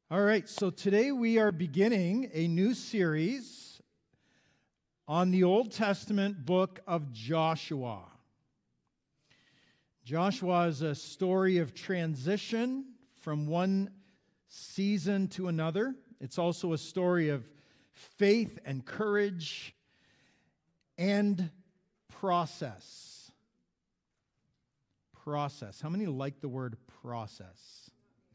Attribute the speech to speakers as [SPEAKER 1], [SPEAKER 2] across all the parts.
[SPEAKER 1] All right, so today we are beginning a new series on the Old Testament book of Joshua. Joshua is a story of transition from one season to another. It's also a story of faith and courage and process. Process. How many like the word process?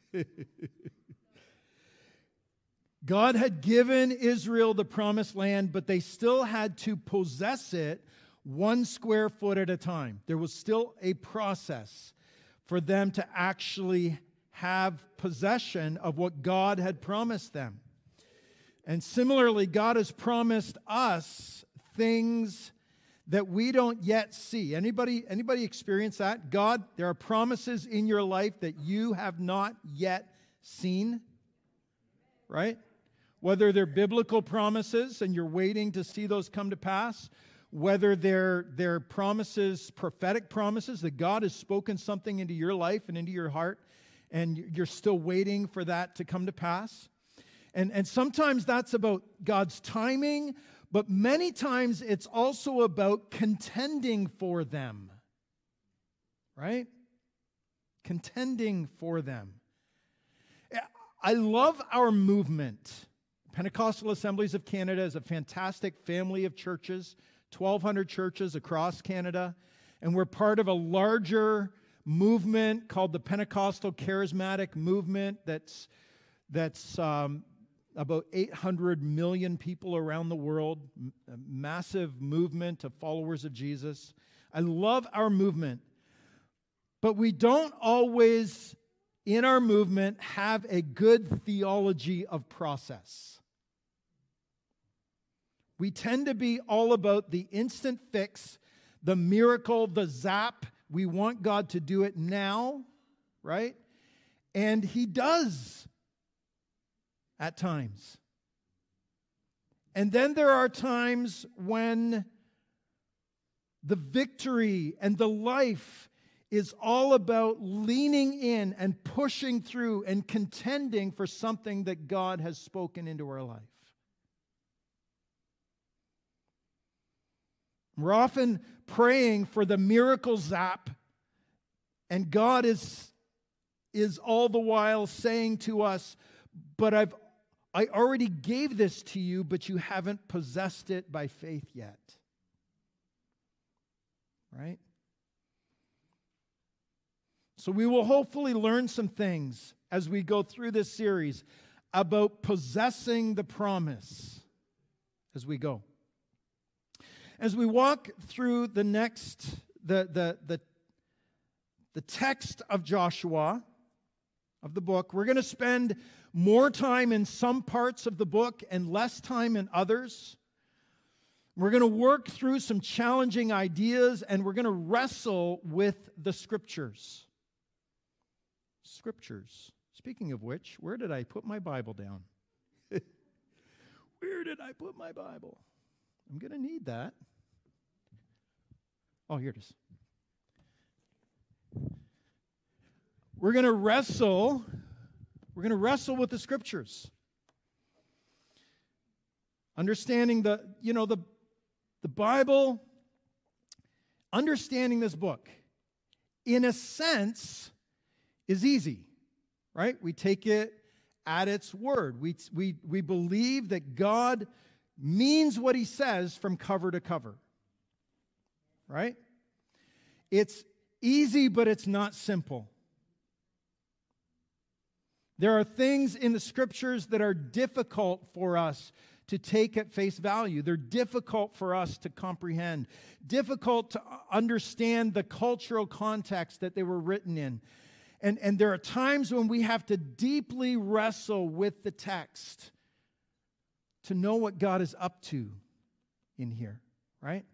[SPEAKER 1] God had given Israel the promised land, but they still had to possess it 1 square foot at a time. There was still a process for them to actually have possession of what God had promised them. And similarly, God has promised us things that we don't yet see. Anybody experience that? God, there are promises in your life that you have not yet seen, right? Whether they're biblical promises and you're waiting to see those come to pass, whether they're promises, prophetic promises that God has spoken something into your life and into your heart, and you're still waiting for that to come to pass. And sometimes that's about God's timing, but many times it's also about contending for them, right? Contending for them. I love our movement. Pentecostal Assemblies of Canada is a fantastic family of churches, 1,200 churches across Canada, and we're part of a larger movement called the Pentecostal Charismatic Movement that's about 800 million people around the world, a massive movement of followers of Jesus. I love our movement, but we don't always, in our movement, have a good theology of process. We tend to be all about the instant fix, the miracle, the zap. We want God to do it now, right? And He does at times. And then there are times when the victory and the life is all about leaning in and pushing through and contending for something that God has spoken into our life. We're often praying for the miracle zap, and God is all the while saying to us, but I already gave this to you, but you haven't possessed it by faith yet. Right? So we will hopefully learn some things as we go through this series about possessing the promise as we go. As we walk through the text of Joshua, of the book, we're going to spend more time in some parts of the book and less time in others. We're going to work through some challenging ideas, and we're going to wrestle with the Scriptures. Scriptures. Speaking of which, where did I put my Bible down? Where did I put my Bible? I'm going to need that. Oh, here it is. We're going to wrestle with the Scriptures. Understanding the Bible, understanding this book, in a sense, is easy, right? We take it at its word. We believe that God means what He says from cover to cover, right? It's easy, but it's not simple. There are things in the Scriptures that are difficult for us to take at face value. They're difficult for us to comprehend, difficult to understand the cultural context that they were written in. And there are times when we have to deeply wrestle with the text to know what God is up to in here, right?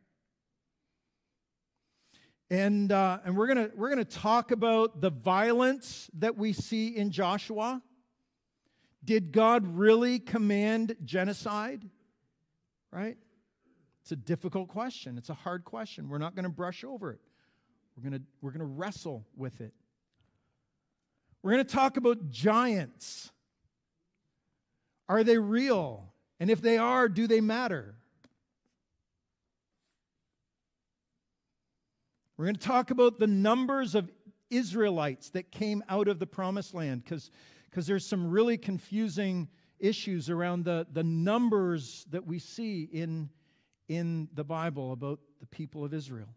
[SPEAKER 1] And we're gonna talk about the violence that we see in Joshua. Did God really command genocide? Right? It's a difficult question. It's a hard question. We're not going to brush over it. We're gonna wrestle with it. We're going to talk about giants. Are they real? And if they are, do they matter? We're going to talk about the numbers of Israelites that came out of the Promised Land, because there's some really confusing issues around the numbers that we see in the Bible about the people of Israel.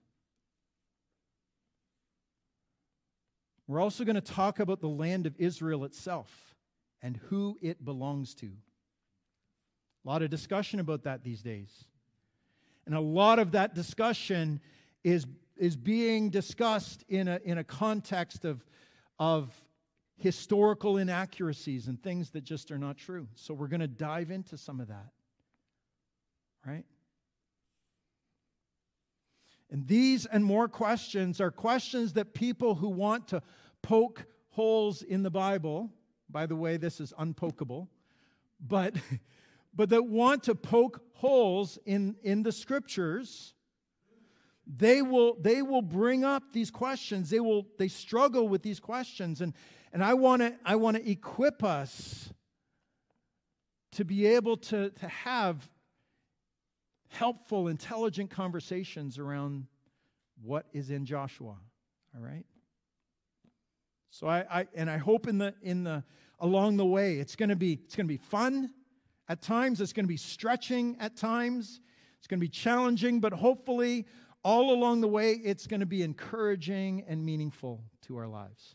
[SPEAKER 1] We're also going to talk about the land of Israel itself and who it belongs to. A lot of discussion about that these days. And a lot of that discussion is being discussed in a context of historical inaccuracies and things that just are not true. So we're going to dive into some of that. Right? And these and more questions are questions that people who want to poke holes in the Bible, by the way, this is unpokeable, but that want to poke holes in the Scriptures, they will bring up these questions. They struggle with these questions, and I want to equip us to be able to have helpful, intelligent conversations around what is in Joshua. All right. So I hope along the way it's going to be fun at times. It's going to be stretching at times. It's going to be challenging, but hopefully all along the way it's going to be encouraging and meaningful to our lives.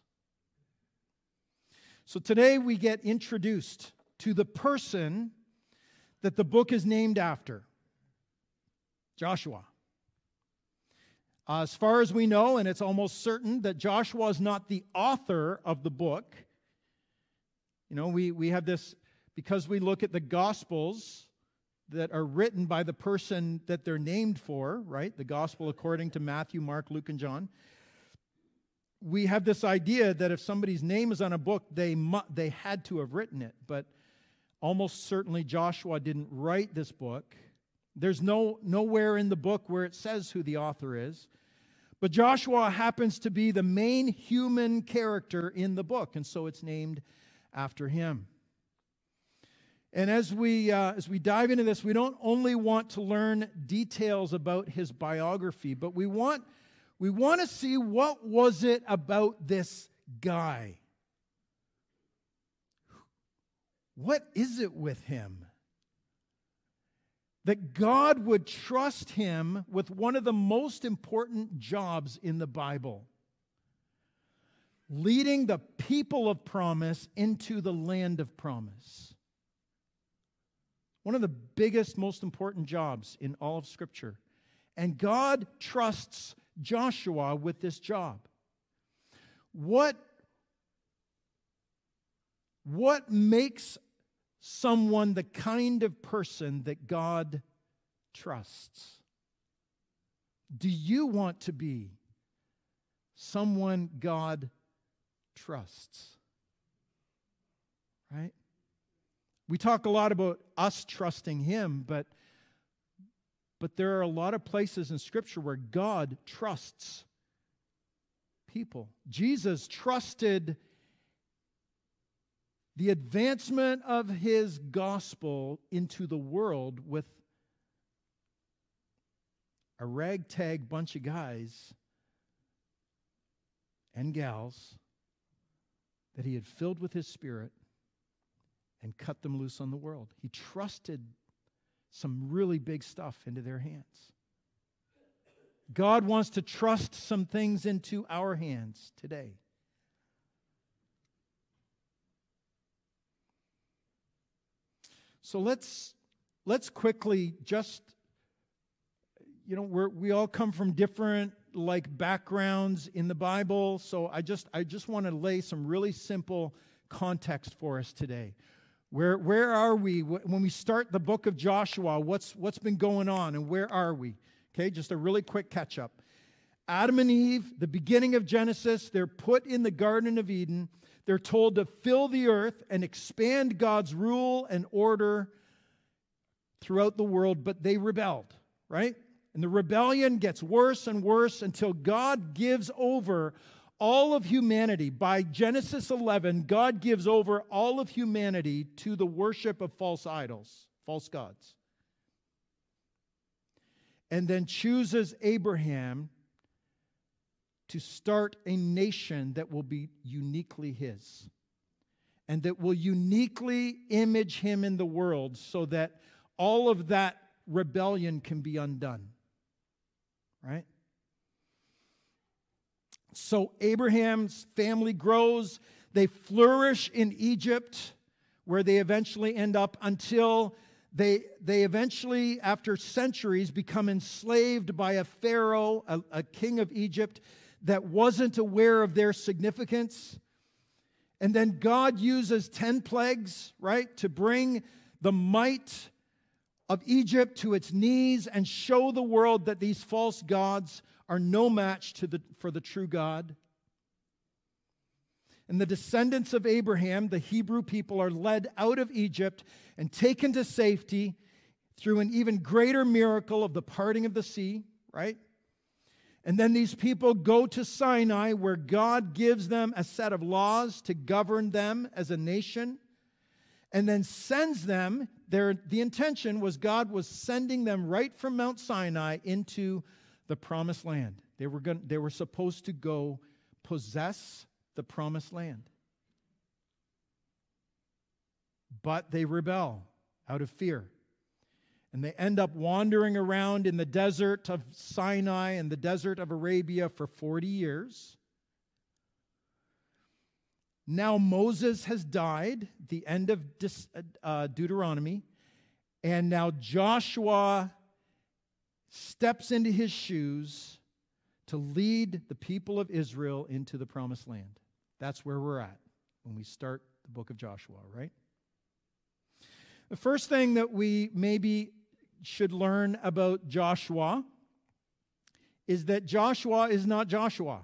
[SPEAKER 1] So today we get introduced to the person that the book is named after. Joshua. As far as we know, and it's almost certain that Joshua is not the author of the book. You know, we have this, because we look at the Gospels that are written by the person that they're named for, right? The Gospel according to Matthew, Mark, Luke, and John. We have this idea that if somebody's name is on a book, they had to have written it. But almost certainly Joshua didn't write this book. There's nowhere in the book where it says who the author is. But Joshua happens to be the main human character in the book, and so it's named after him. And as we dive into this, we don't only want to learn details about his biography, but we want to see what was it about this guy. What is it with him that God would trust him with one of the most important jobs in the Bible? Leading the people of promise into the land of promise. One of the biggest, most important jobs in all of Scripture. And God trusts Joshua with this job. What makes someone the kind of person that God trusts? Do you want to be someone God trusts? Right? We talk a lot about us trusting Him, but there are a lot of places in Scripture where God trusts people. Jesus trusted the advancement of His gospel into the world with a ragtag bunch of guys and gals that He had filled with His Spirit and cut them loose on the world. He trusted some really big stuff into their hands. God wants to trust some things into our hands today. So let's quickly just, we all come from different backgrounds in the Bible. So I just want to lay some really simple context for us today. Where are we when we start the book of Joshua? What's been going on and where are we? Okay, just a really quick catch up. Adam and Eve, the beginning of Genesis, they're put in the Garden of Eden. They're told to fill the earth and expand God's rule and order throughout the world, but they rebelled, right? And the rebellion gets worse and worse until God gives over all of humanity, by Genesis 11, God gives over all of humanity to the worship of false idols, false gods. And then chooses Abraham to start a nation that will be uniquely his, and that will uniquely image him in the world, so that all of that rebellion can be undone. Right? So Abraham's family grows. They flourish in Egypt, where they eventually end up, until they eventually, after centuries, become enslaved by a pharaoh, a king of Egypt, that wasn't aware of their significance. And then God uses 10 plagues, right, to bring the might of Egypt to its knees and show the world that these false gods are no match for the true God. And the descendants of Abraham, the Hebrew people, are led out of Egypt and taken to safety through an even greater miracle of the parting of the sea, right? And then these people go to Sinai, where God gives them a set of laws to govern them as a nation, and then sends them. The intention was God was sending them right from Mount Sinai into the promised land. They were supposed to go possess the promised land. But they rebel out of fear. And they end up wandering around in the desert of Sinai and the desert of Arabia for 40 years. Now Moses has died, the end of Deuteronomy, and now Joshua steps into his shoes to lead the people of Israel into the promised land. That's where we're at when we start the book of Joshua, right? The first thing that we maybe should learn about Joshua is that Joshua is not Joshua.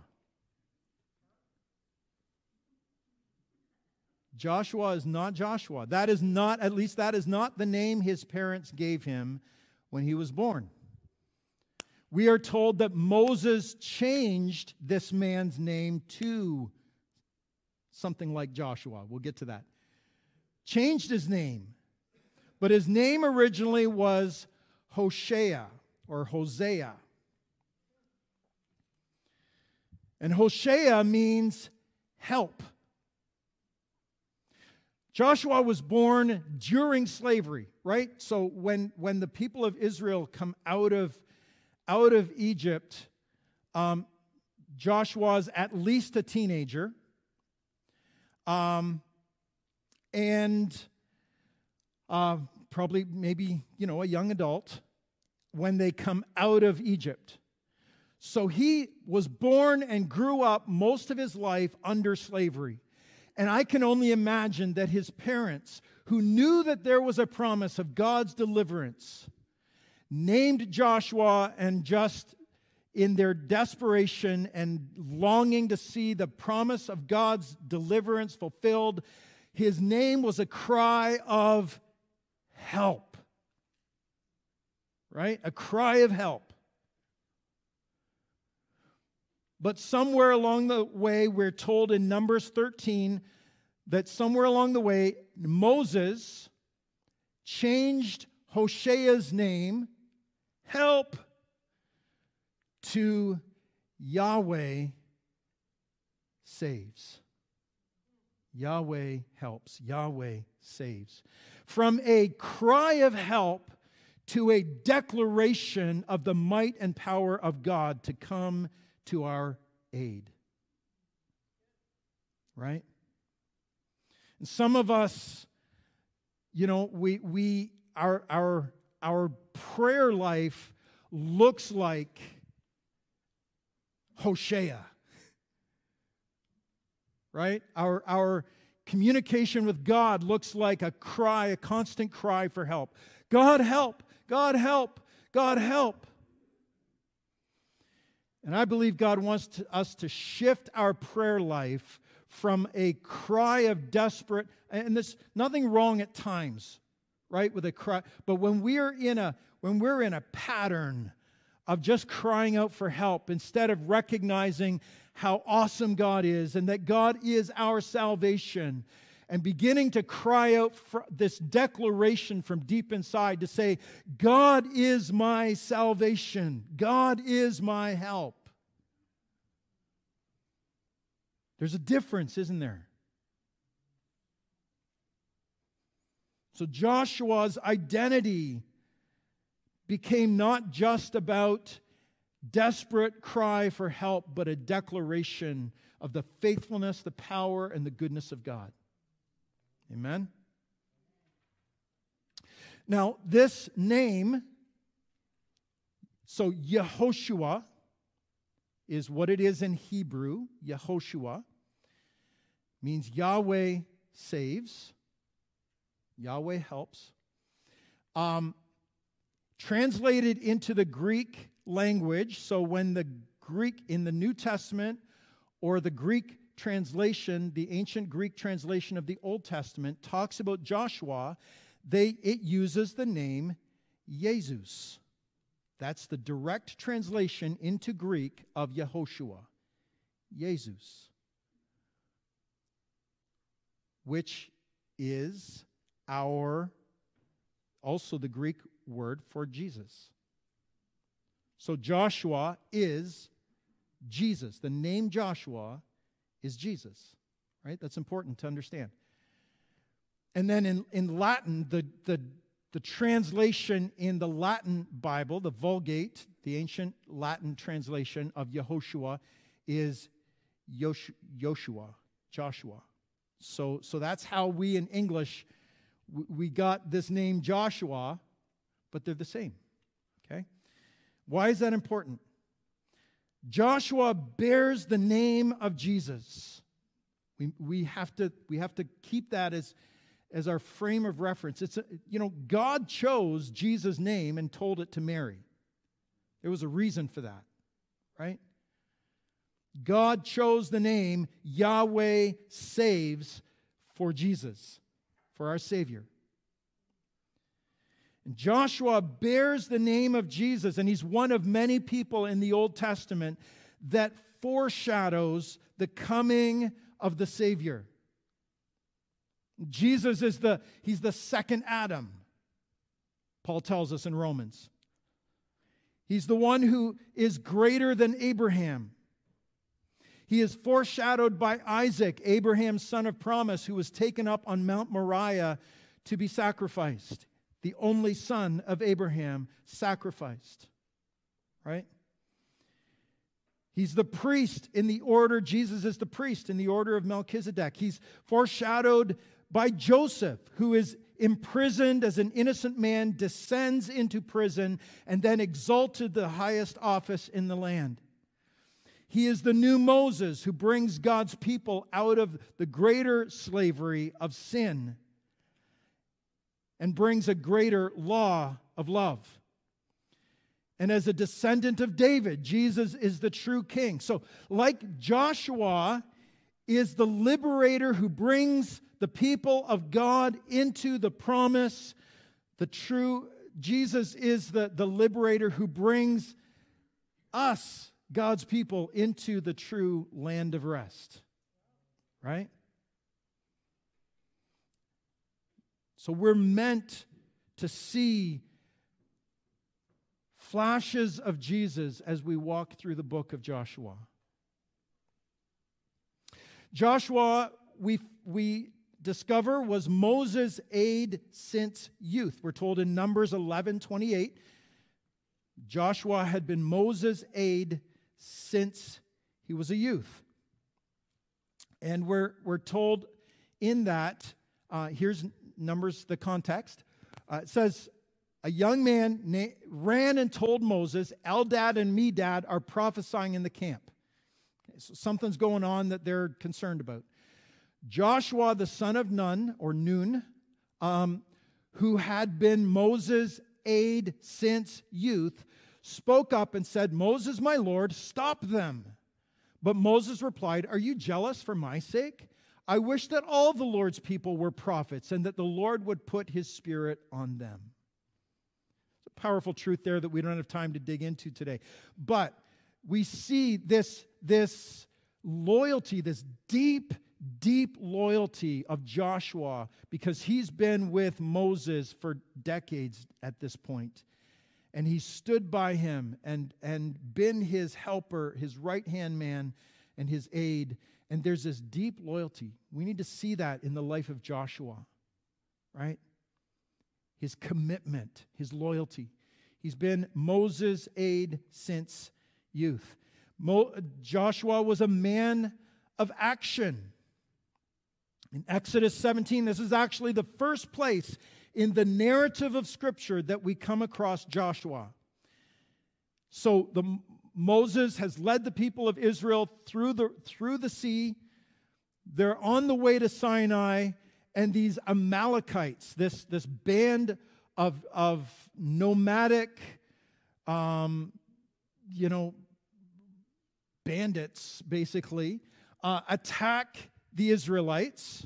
[SPEAKER 1] Joshua is not Joshua. That is not, at least that is not the name his parents gave him when he was born. We are told that Moses changed this man's name to something like Joshua. We'll get to that. Changed his name. But his name originally was Hosea or Hosea. And Hosea means help. Joshua was born during slavery, right? So when the people of Israel come out of Egypt, Joshua's at least a teenager. Probably maybe, a young adult when they come out of Egypt. So he was born and grew up most of his life under slavery. And I can only imagine that his parents, who knew that there was a promise of God's deliverance, named Joshua, and just in their desperation and longing to see the promise of God's deliverance fulfilled, his name was a cry of help. Right? A cry of help. But somewhere along the way, we're told in Numbers 13 that somewhere along the way, Moses changed Hosea's name, help, to Yahweh saves. Yahweh helps. Yahweh saves. From a cry of help to a declaration of the might and power of God to come to our aid. Right? And some of us, our prayer life looks like Hosea. Right? Our communication with God looks like a cry, a constant cry for help. God help! God help! God help! And I believe God wants us to shift our prayer life from a cry of desperate, and there's nothing wrong at times, right, with a cry, but when we're in a pattern of just crying out for help instead of recognizing how awesome God is and that God is our salvation, and beginning to cry out for this declaration from deep inside to say, God is my salvation. God is my help. There's a difference, isn't there? So Joshua's identity became not just about desperate cry for help, but a declaration of the faithfulness, the power, and the goodness of God. Amen? Now, this name, so Yehoshua, is what it is in Hebrew. Yehoshua means Yahweh saves. Yahweh helps. Translated into the Greek language, so when the Greek in the New Testament or the Greek translation, the ancient Greek translation of the Old Testament, talks about Joshua, it uses the name Jesus. That's the direct translation into Greek of Yehoshua. Jesus. Which is also the Greek word for Jesus. So Joshua is Jesus. The name Joshua is Jesus, right? That's important to understand. And then in Latin, the translation in the Latin Bible, the Vulgate, the ancient Latin translation of Yehoshua, is Joshua. So that's how we in English, we got this name Joshua, but they're the same. Okay? Why is that important? Joshua bears the name of Jesus. We have to keep that as our frame of reference. God chose Jesus' name and told it to Mary. There was a reason for that, right? God chose the name Yahweh saves for Jesus, for our Savior. And Joshua bears the name of Jesus, and he's one of many people in the Old Testament that foreshadows the coming of the Savior. Jesus is he's the second Adam, Paul tells us in Romans. He's the one who is greater than Abraham. He is foreshadowed by Isaac, Abraham's son of promise, who was taken up on Mount Moriah to be sacrificed. The only son of Abraham sacrificed. Right? He's the priest in the order, Jesus is the priest in the order of Melchizedek. He's foreshadowed by Joseph, who is imprisoned as an innocent man, descends into prison, and then exalted to the highest office in the land. He is the new Moses who brings God's people out of the greater slavery of sin and brings a greater law of love. And as a descendant of David, Jesus is the true king. So, like Joshua is the liberator who brings the people of God into the promise, Jesus is the liberator who brings us, God's people, into the true land of rest. Right? So we're meant to see flashes of Jesus as we walk through the book of Joshua. Joshua, we discover, was Moses' aide since youth. We're told in Numbers 11:28, Joshua had been Moses' aide since he was a youth. And we're told in that, here's Numbers, the context. It says, a young man ran and told Moses, Eldad and Medad are prophesying in the camp. Okay, so something's going on that they're concerned about. Joshua, the son of Nun, who had been Moses' aide since youth, spoke up and said, Moses, my Lord, stop them. But Moses replied, are you jealous for my sake? I wish that all the Lord's people were prophets and that the Lord would put his spirit on them. It's a powerful truth there that we don't have time to dig into today. But we see this loyalty, this deep, deep loyalty of Joshua, because he's been with Moses for decades at this point. And he stood by him and been his helper, his right-hand man, and his aide. And there's this deep loyalty. We need to see that in the life of Joshua, right? His commitment, his loyalty. He's been Moses' aide since youth. Joshua was a man of action. In Exodus 17, this is actually the first place in the narrative of Scripture that we come across Joshua. So Moses has led the people of Israel through the sea. They're on the way to Sinai, and these Amalekites, this band of nomadic, bandits, basically, attack the Israelites.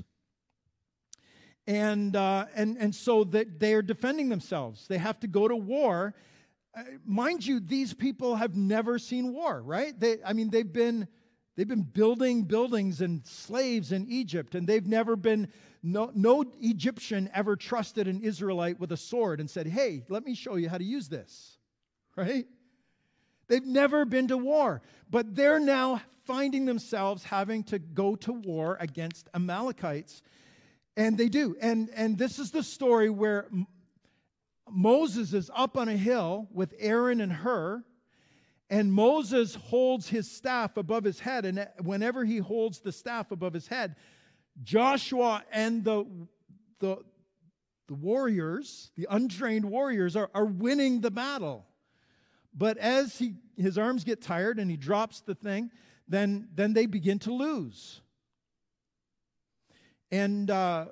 [SPEAKER 1] And so that they are defending themselves. They have to go to war. Mind you, these people have never seen war, right? They've been building buildings and slaves in Egypt, and they've never been, no Egyptian ever trusted an Israelite with a sword and said, hey, let me show you how to use this, right? They've never been to war, but they're now finding themselves having to go to war against Amalekites. And they do. And this is the story where Moses is up on a hill with Aaron and Hur, and Moses holds his staff above his head. And whenever he holds the staff above his head, Joshua and the warriors, the untrained warriors, are winning the battle. But as his arms get tired and he drops the thing, then they begin to lose. And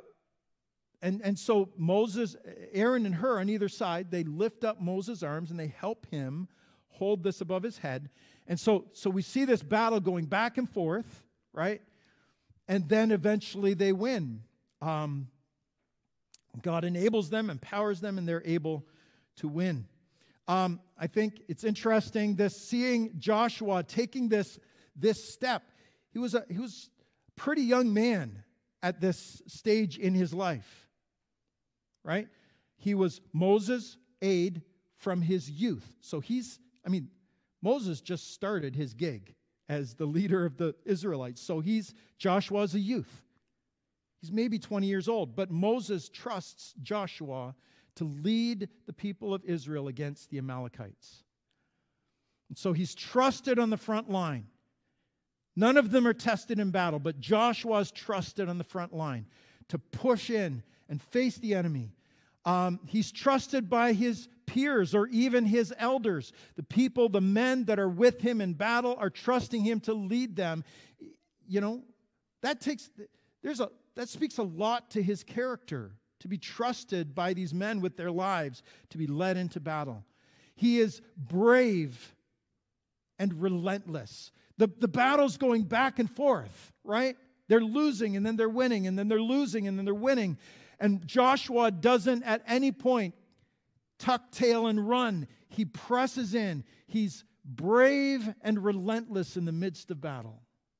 [SPEAKER 1] so Moses, Aaron and Hur on either side, they lift up Moses' arms and they help him hold this above his head. And so we see this battle going back and forth, right? And then eventually they win. God enables them, empowers them, and they're able to win. I think it's interesting seeing Joshua taking this step. He was a pretty young man at this stage in his life, right? He was Moses' aide from his youth. So Moses just started his gig as the leader of the Israelites. So Joshua's a youth. He's maybe 20 years old, but Moses trusts Joshua to lead the people of Israel against the Amalekites. And so he's trusted on the front line. None of them are tested in battle, but Joshua's trusted on the front line to push in and face the enemy. He's trusted by his peers or even his elders. The people, the men that are with him in battle are trusting him to lead them. That speaks a lot to his character, to be trusted by these men with their lives, to be led into battle. He is brave and relentless. The battle's going back and forth, right? They're losing and then they're winning, and then they're losing and then they're winning. And Joshua doesn't at any point tuck tail and run. He presses in. He's brave and relentless in the midst of battle.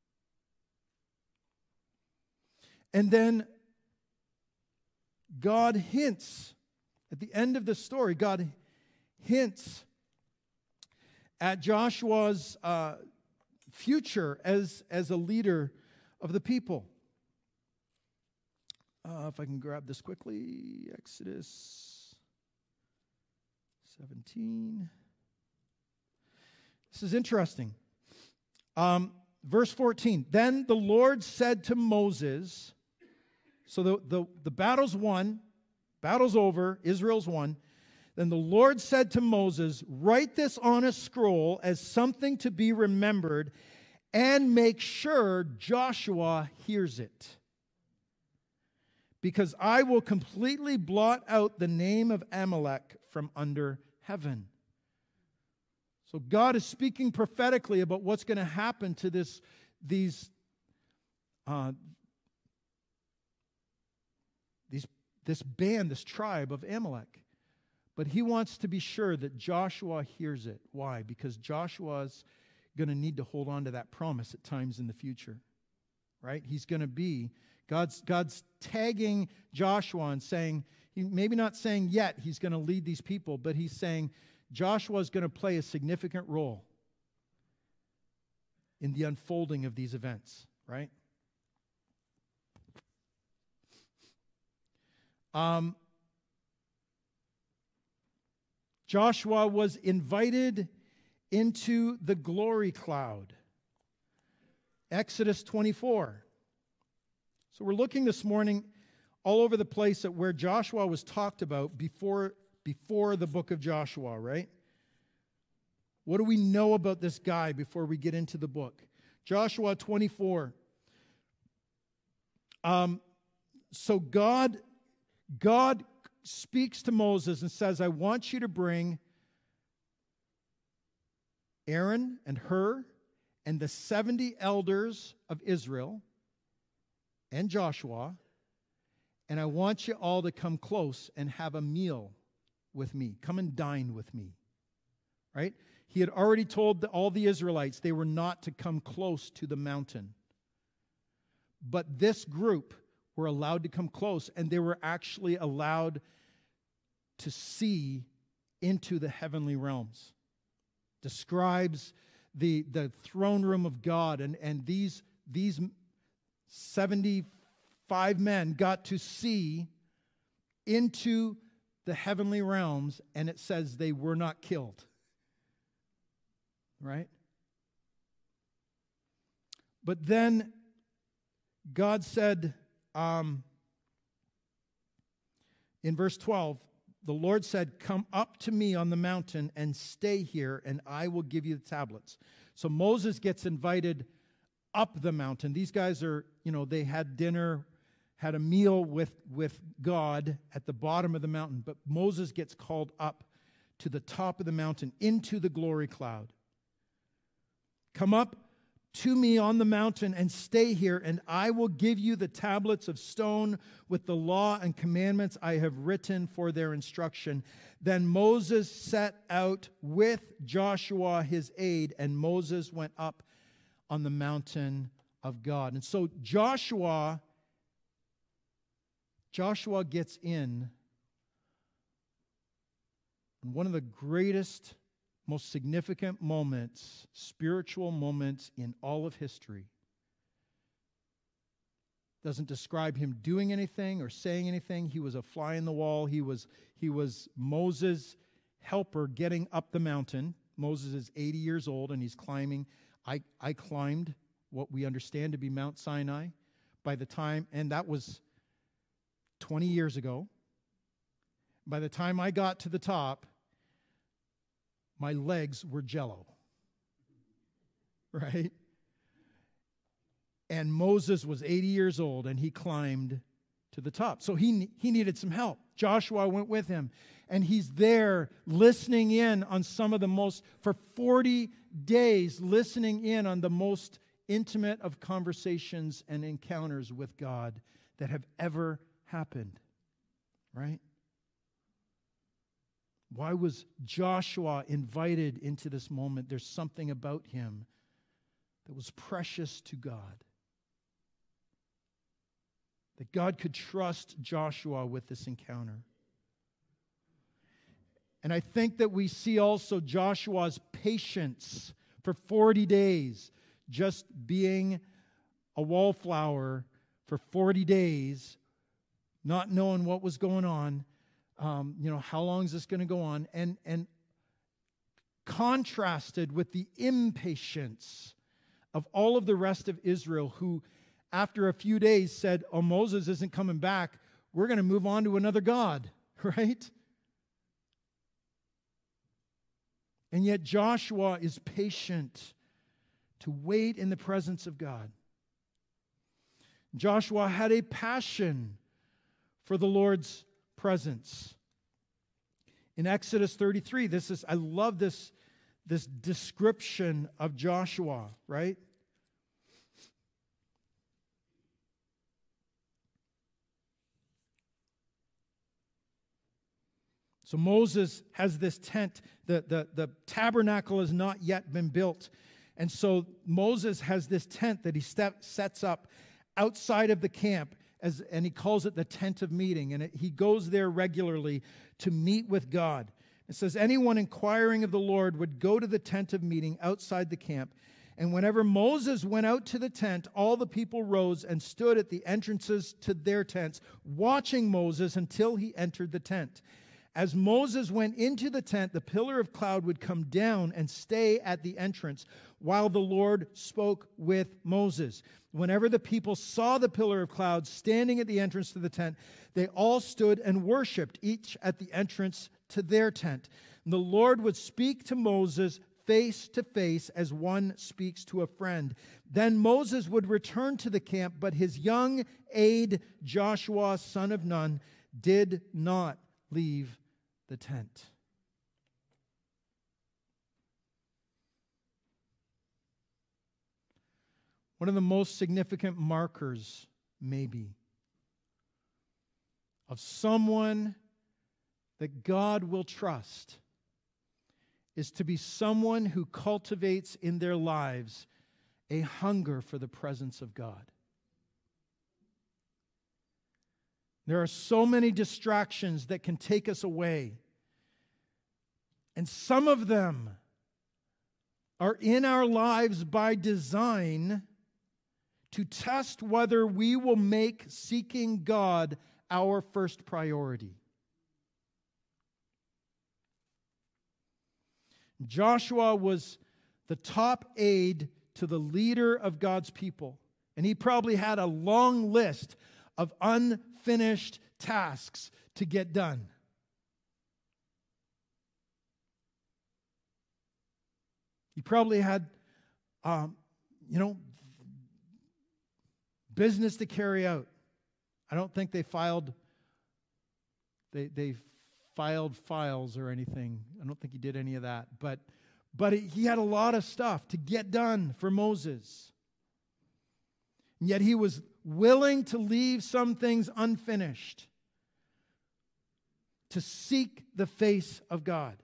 [SPEAKER 1] And then God hints, at the end of the story, God hints at Joshua's future as a leader of the people. If I can grab this quickly, Exodus 17. This is interesting. Verse 14, then the Lord said to Moses, so the battle's won, battle's over, Israel's won. Then the Lord said to Moses, write this on a scroll as something to be remembered, and make sure Joshua hears it. Because I will completely blot out the name of Amalek from under heaven. So God is speaking prophetically about what's going to happen to this band, this tribe of Amalek. But he wants to be sure that Joshua hears it. Why? Because Joshua's going to need to hold on to that promise at times in the future, right? He's going to be, God's tagging Joshua and saying, maybe not saying yet he's going to lead these people, but he's saying Joshua is going to play a significant role in the unfolding of these events, right? Joshua was invited into the glory cloud. Exodus 24. So we're looking this morning all over the place at where Joshua was talked about before the book of Joshua, right? What do we know about this guy before we get into the book? Joshua 24. So God speaks to Moses and says, I want you to bring Aaron and Hur and the 70 elders of Israel and Joshua, and I want you all to come close and have a meal with me. Come and dine with me. Right? He had already told all the Israelites they were not to come close to the mountain. But this group were allowed to come close, and they were actually allowed to see into the heavenly realms. Describes the throne room of God, and these 75 men got to see into the heavenly realms, and it says they were not killed. Right? But then God said in verse 12, the Lord said, come up to me on the mountain and stay here, and I will give you the tablets. So Moses gets invited up the mountain. These guys are, they had dinner, had a meal with God at the bottom of the mountain. But Moses gets called up to the top of the mountain into the glory cloud. Come up to me on the mountain and stay here, and I will give you the tablets of stone with the law and commandments I have written for their instruction. Then Moses set out with Joshua his aide, and Moses went up on the mountain of God. And so Joshua gets in one of the greatest, most significant moments, spiritual moments in all of history. Doesn't describe him doing anything or saying anything. He was a fly in the wall. He was Moses' helper getting up the mountain. Moses is 80 years old and he's climbing. I climbed what we understand to be Mount Sinai by the time, and that was 20 years ago. By the time I got to the top, my legs were jello, right? And Moses was 80 years old, and he climbed to the top. So he needed some help. Joshua went with him, and he's there listening in on some of the most, for 40 days, listening in on the most intimate of conversations and encounters with God that have ever happened, right? Why was Joshua invited into this moment? There's something about him that was precious to God. That God could trust Joshua with this encounter. And I think that we see also Joshua's patience for 40 days, just being a wallflower for 40 days, not knowing what was going on. How long is this going to go on? And contrasted with the impatience of all of the rest of Israel, who after a few days said, oh, Moses isn't coming back. We're going to move on to another God, right? And yet Joshua is patient to wait in the presence of God. Joshua had a passion for the Lord's presence. In Exodus 33, I love this description of Joshua, right? So Moses has this tent. The tabernacle has not yet been built. And so Moses has this tent that he sets up outside of the camp, and he calls it the tent of meeting. And he goes there regularly to meet with God. It says, anyone inquiring of the Lord would go to the tent of meeting outside the camp. And whenever Moses went out to the tent, all the people rose and stood at the entrances to their tents, watching Moses until he entered the tent. As Moses went into the tent, the pillar of cloud would come down and stay at the entrance while the Lord spoke with Moses. Whenever the people saw the pillar of cloud standing at the entrance to the tent, they all stood and worshiped, each at the entrance to their tent. And the Lord would speak to Moses face to face as one speaks to a friend. Then Moses would return to the camp, but his young aide, Joshua, son of Nun, did not leave the tent. One of the most significant markers, maybe, of someone that God will trust is to be someone who cultivates in their lives a hunger for the presence of God. There are so many distractions that can take us away. And some of them are in our lives by design to test whether we will make seeking God our first priority. Joshua was the top aide to the leader of God's people, and he probably had a long list of unfinished tasks to get done. He probably had, business to carry out. I don't think they filed files or anything. I don't think he did any of that. But he had a lot of stuff to get done for Moses. And yet he was willing to leave some things unfinished to seek the face of God.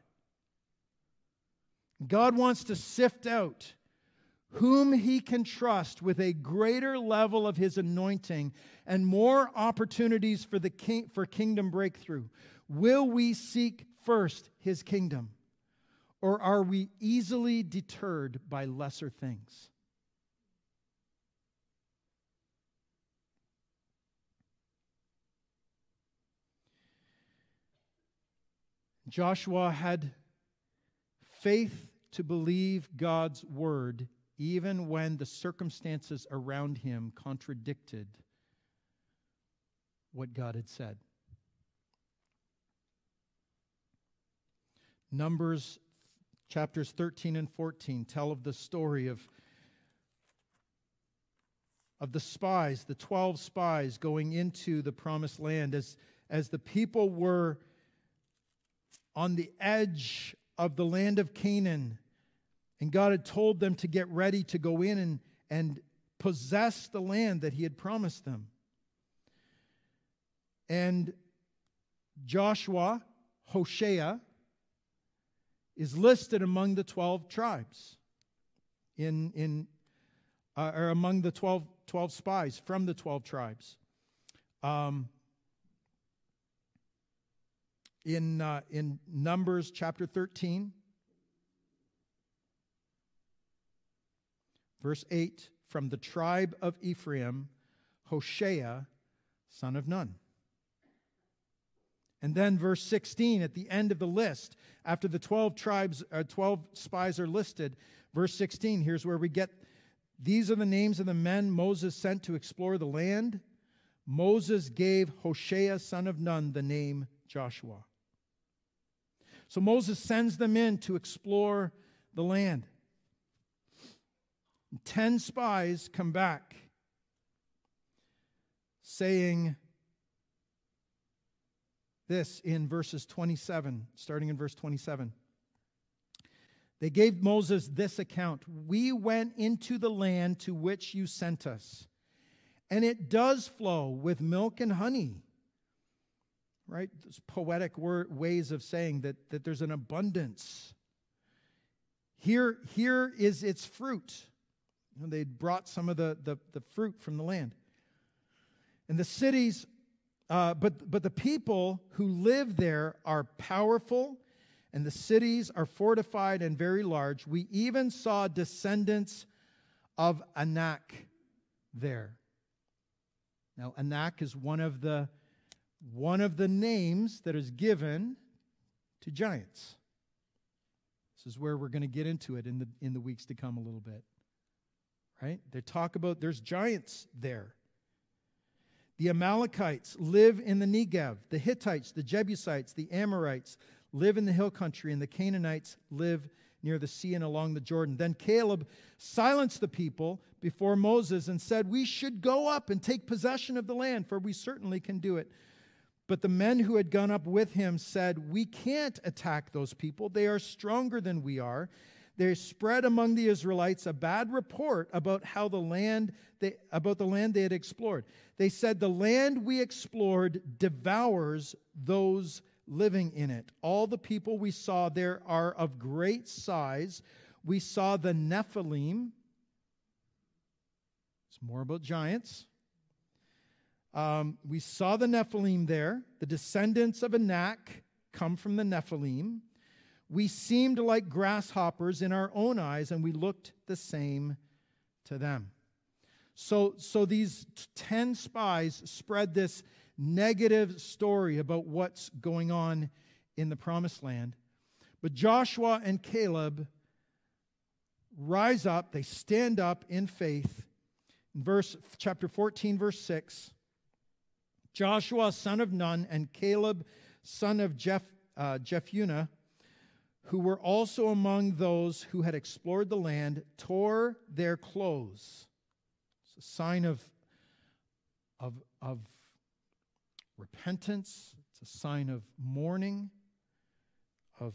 [SPEAKER 1] God wants to sift out whom he can trust with a greater level of his anointing and more opportunities for kingdom breakthrough. Will we seek first his kingdom, or are we easily deterred by lesser things? Joshua had faith to believe God's word even when the circumstances around him contradicted what God had said. Numbers chapters 13 and 14 tell of the story of the spies, the 12 spies going into the promised land as the people were on the edge of the land of Canaan. And God had told them to get ready to go in and possess the land that he had promised them. And Joshua, Hoshea, is listed among the 12 tribes, or among the 12 spies from the 12 tribes. In Numbers chapter 13, verse 8, from the tribe of Ephraim, Hoshea, son of Nun. And then verse 16, at the end of the list, after the 12 spies are listed, verse 16, here's where we get, these are the names of the men Moses sent to explore the land. Moses gave Hoshea, son of Nun, the name Joshua. So Moses sends them in to explore the land. 10 spies come back saying this in verses 27, starting in verse 27. They gave Moses this account: "We went into the land to which you sent us, and it does flow with milk and honey." Right? Those poetic ways of saying that there's an abundance. Here is its fruit. They'd brought some of the fruit from the land. And the cities, but the people who live there are powerful, and the cities are fortified and very large. We even saw descendants of Anak there. Now, Anak is one of the names that is given to giants. This is where we're going to get into it in the weeks to come a little bit. Right? They talk about there's giants there. The Amalekites live in the Negev. The Hittites, the Jebusites, the Amorites live in the hill country, and the Canaanites live near the sea and along the Jordan. Then Caleb silenced the people before Moses and said, "We should go up and take possession of the land, for we certainly can do it." But the men who had gone up with him said, "We can't attack those people. They are stronger than we are." They spread among the Israelites a bad report about the land they had explored. They said, "The land we explored devours those living in it. All the people we saw there are of great size. We saw the Nephilim." It's more about giants. We saw the Nephilim there. The descendants of Anak come from the Nephilim. We seemed like grasshoppers in our own eyes, and we looked the same to them. So these 10 spies spread this negative story about what's going on in the Promised Land. But Joshua and Caleb rise up. They stand up in faith. In chapter 14, verse 6, Joshua, son of Nun, and Caleb, son of Jephunneh, who were also among those who had explored the land, tore their clothes. It's a sign of repentance. It's a sign of mourning, of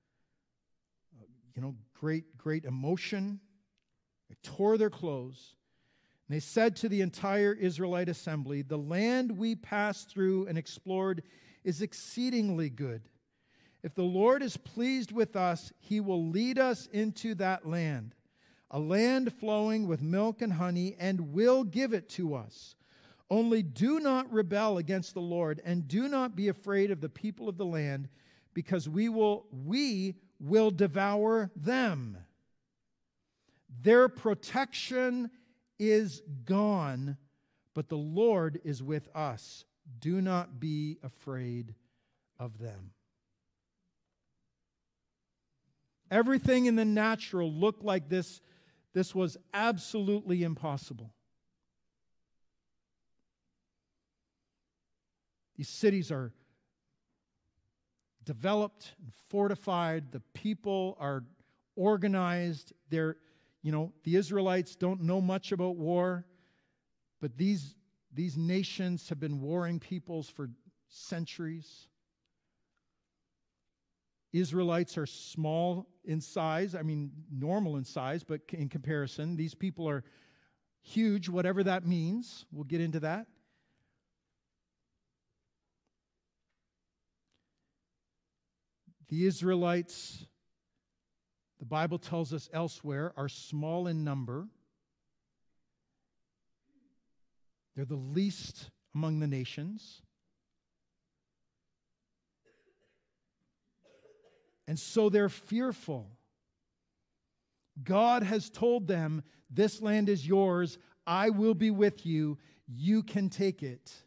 [SPEAKER 1] great emotion. They tore their clothes. And they said to the entire Israelite assembly, "The land we passed through and explored is exceedingly good. If the Lord is pleased with us, he will lead us into that land, a land flowing with milk and honey, and will give it to us. Only do not rebel against the Lord, and do not be afraid of the people of the land, because we will devour them. Their protection is gone, but the Lord is with us. Do not be afraid of them." Everything in the natural looked like this was absolutely impossible. These cities are developed and fortified. The people are organized. The Israelites don't know much about war, but these nations have been warring peoples for centuries. Israelites are small in size, normal in size, but in comparison, these people are huge, whatever that means. We'll get into that. The Israelites, the Bible tells us elsewhere, are small in number. They're the least among the nations. And so they're fearful. God has told them, "This land is yours. I will be with you. You can take it."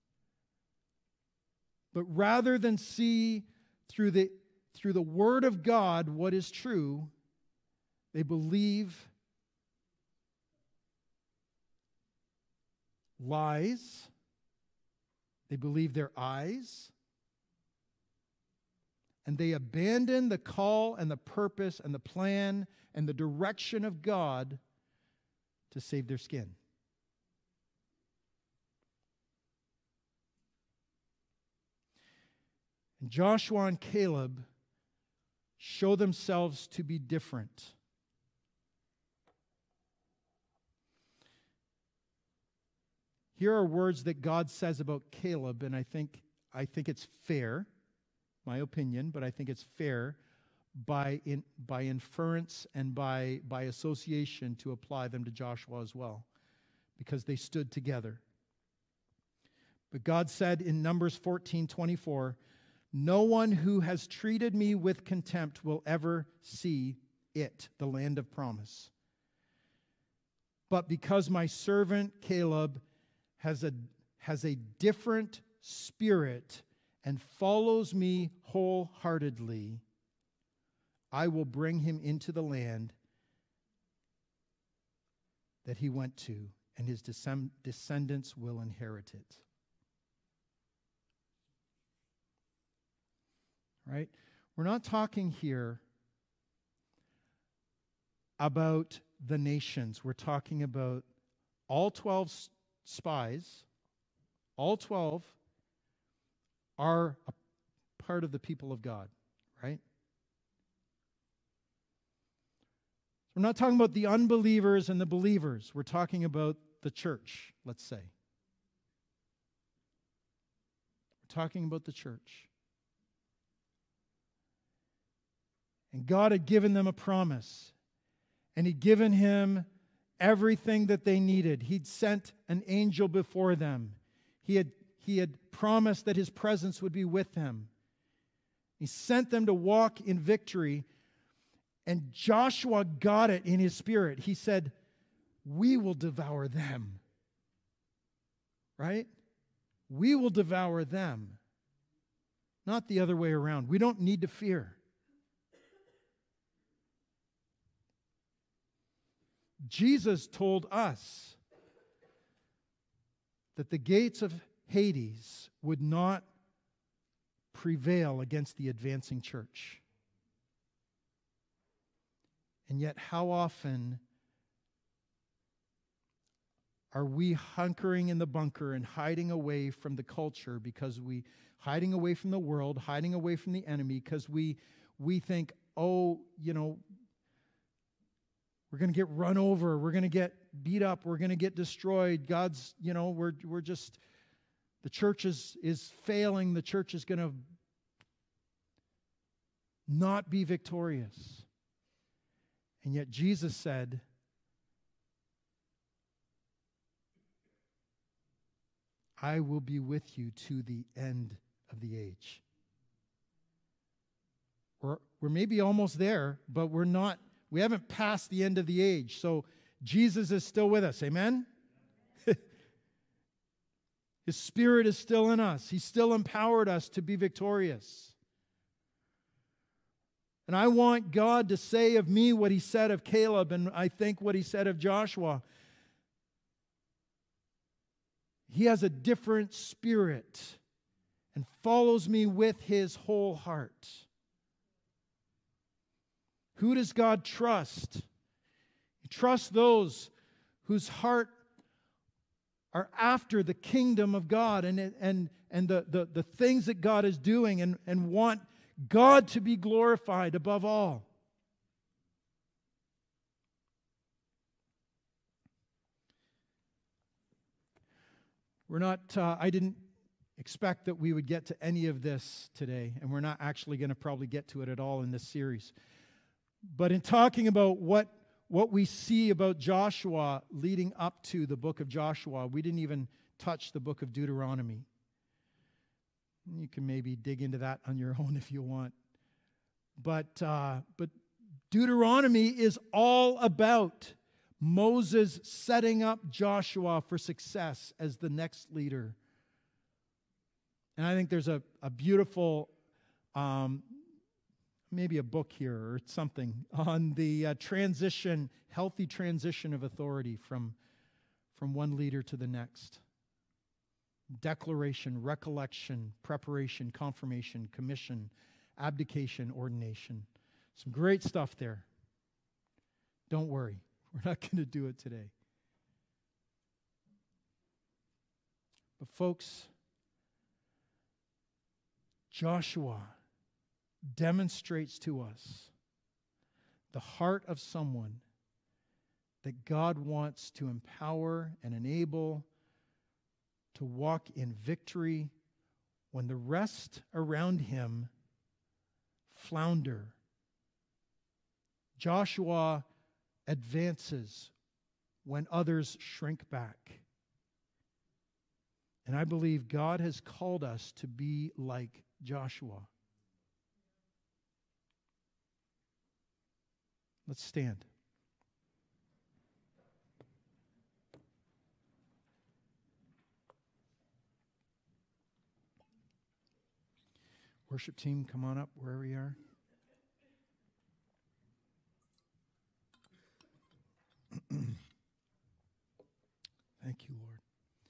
[SPEAKER 1] But rather than see through the Word of God what is true, they believe lies. They believe their eyes. And they abandon the call and the purpose and the plan and the direction of God to save their skin. And Joshua and Caleb show themselves to be different. Here are words that God says about Caleb, and I think it's fair, my opinion, but I think it's fair. by inference and by association to apply them to Joshua as well, because they stood together. But God said in Numbers 14:24, "No one who has treated me with contempt will ever see it, the land of promise. But because my servant Caleb has a different spirit and follows me wholeheartedly, I will bring him into the land that he went to, and his descendants will inherit it." Right? We're not talking here about the nations. We're talking about all 12 spies. All 12 are a part of the people of God, right? We're not talking about the unbelievers and the believers. We're talking about the church, let's say. We're talking about the church. And God had given them a promise. And He'd given him everything that they needed. He'd sent an angel before them. He had promised that His presence would be with them. He sent them to walk in victory. And Joshua got it in his spirit. He said, "We will devour them." Right? We will devour them. Not the other way around. We don't need to fear. Jesus told us that the gates of Hades would not prevail against the advancing church. And yet, how often are we hunkering in the bunker and hiding away from the culture hiding away from the world, hiding away from the enemy, because we think, oh, we're going to get run over. We're going to get beat up. We're going to get destroyed. God's, we're just, the church is failing. The church is going to not be victorious. And yet Jesus said, "I will be with you to the end of the age." We're maybe almost there, but we're not. We haven't passed the end of the age. So Jesus is still with us. Amen? His Spirit is still in us. He's still empowered us to be victorious. And I want God to say of me what He said of Caleb, and I think what He said of Joshua. He has a different spirit and follows me with his whole heart. Who does God trust? He trusts those whose heart are after the kingdom of God and the things that God is doing and want God to be glorified above all. I didn't expect that we would get to any of this today, and we're not actually going to probably get to it at all in this series. But in talking about what we see about Joshua leading up to the book of Joshua, we didn't even touch the book of Deuteronomy. You can maybe dig into that on your own if you want. But Deuteronomy is all about Moses setting up Joshua for success as the next leader. And I think there's a beautiful, maybe a book here or something on the healthy transition of authority from one leader to the next. Declaration, recollection, preparation, confirmation, commission, abdication, ordination. Some great stuff there. Don't worry. We're not going to do it today. But folks, Joshua demonstrates to us the heart of someone that God wants to empower and enable to walk in victory when the rest around him flounder Joshua advances when others shrink back. And I believe God has called us to be like Joshua. Let's stand. Worship team, come on up wherever you are. Thank you, Lord.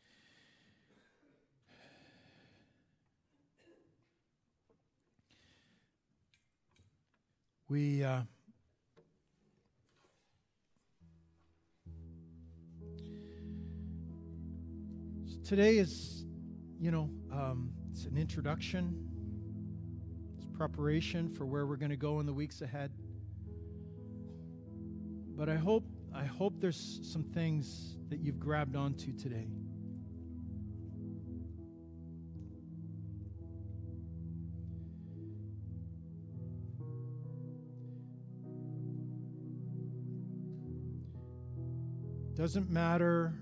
[SPEAKER 1] Today is, it's an introduction. It's preparation for where we're going to go in the weeks ahead. But I hope there's some things that you've grabbed onto today. Doesn't matter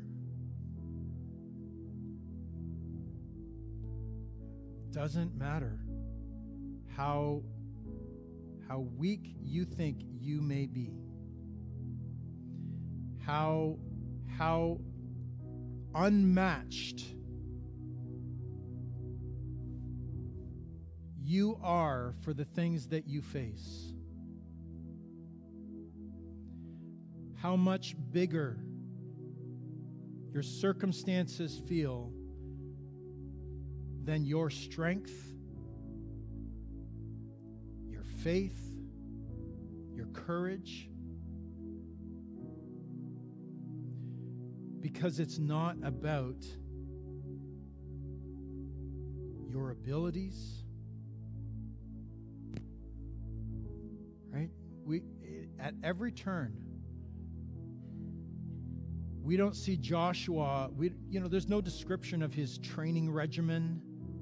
[SPEAKER 1] how weak you think you may be, how unmatched you are for the things that you face, how much bigger your circumstances feel than your strength, your faith, your courage. Because it's not about your abilities, right? At every turn, we don't see Joshua. There's no description of his training regimen,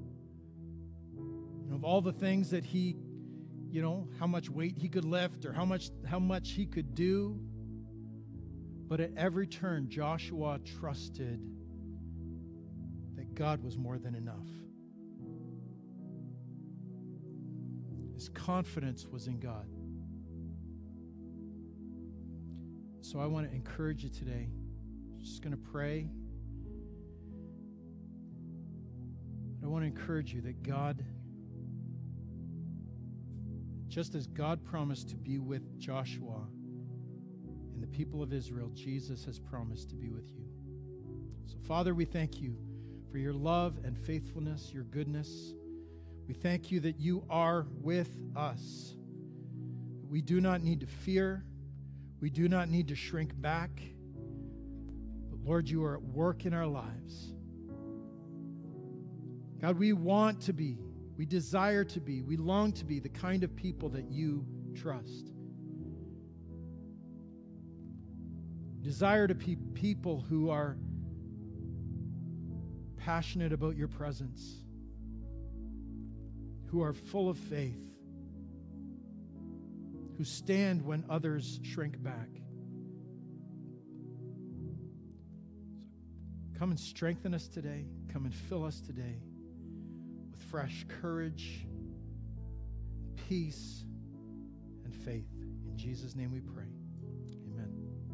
[SPEAKER 1] of all the things that he, how much weight he could lift or how much he could do. But at every turn, Joshua trusted that God was more than enough. His confidence was in God. So I want to encourage you today. I'm just going to pray. I want to encourage you that God, just as God promised to be with Joshua and the people of Israel, Jesus has promised to be with you. So, Father, we thank you for your love and faithfulness, your goodness. We thank you that you are with us. We do not need to fear. We do not need to shrink back. But, Lord, you are at work in our lives. God, we want to be, we desire to be, we long to be the kind of people that you trust. Desire to be people who are passionate about your presence, who are full of faith, who stand when others shrink back. Come and strengthen us today. Come and fill us today with fresh courage, peace, and faith. In Jesus' name we pray. Amen.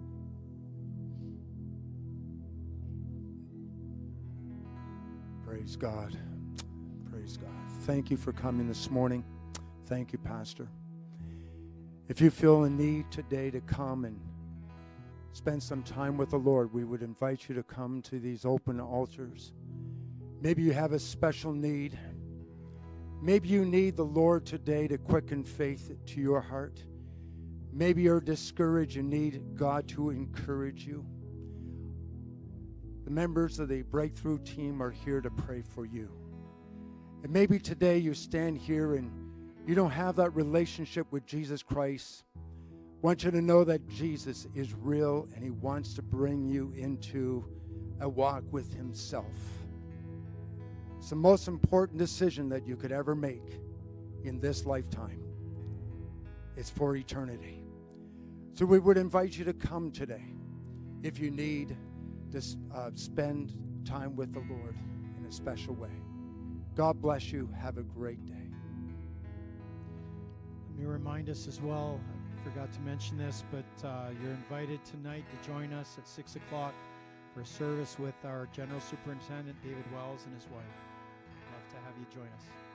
[SPEAKER 2] Praise God. Praise God. Thank you for coming this morning. Thank you, Pastor. If you feel a need today to come and spend some time with the Lord, we would invite you to come to these open altars. Maybe you have a special need. Maybe you need the Lord today to quicken faith to your heart. Maybe you're discouraged and need God to encourage you. The members of the Breakthrough team are here to pray for you. And maybe today you stand here and you don't have that relationship with Jesus Christ. I want you to know that Jesus is real and he wants to bring you into a walk with himself. It's the most important decision that you could ever make in this lifetime. It's for eternity. So we would invite you to come today if you need to spend time with the Lord in a special way. God bless you. Have a great day.
[SPEAKER 1] Let me remind us as well, I forgot to mention this, but you're invited tonight to join us at 6 o'clock for a service with our General Superintendent, David Wells, and his wife. Love to have you join us.